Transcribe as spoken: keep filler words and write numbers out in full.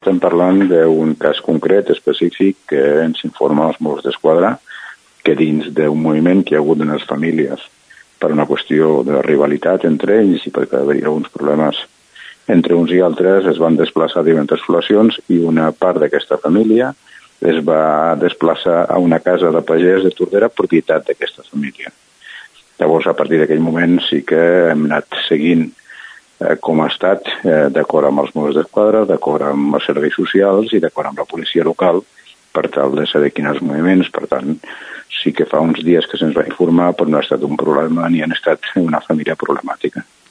Estem parlant d'un cas concret, específic, que ens informa els Mossos d'Esquadra que dins d'un moviment que hi ha hagut en les famílies per una qüestió de rivalitat entre ells i perquè hi havia alguns problemes entre uns i altres, es van desplaçar a diferents poblacions i una part d'aquesta família es va desplaçar a una casa de pagès de Tordera, propietat d'aquesta família. Llavors, a partir d'aquell moment sí que hem anat seguint eh, com ha estat, eh, d'acord amb els Mossos d'Esquadra, d'acord amb els serveis socials i d'acord amb la policia local, per tal de saber quins els moviments. Per tant, sí que fa uns dies que se'ns va informar, però no ha estat un problema ni han estat una família problemàtica.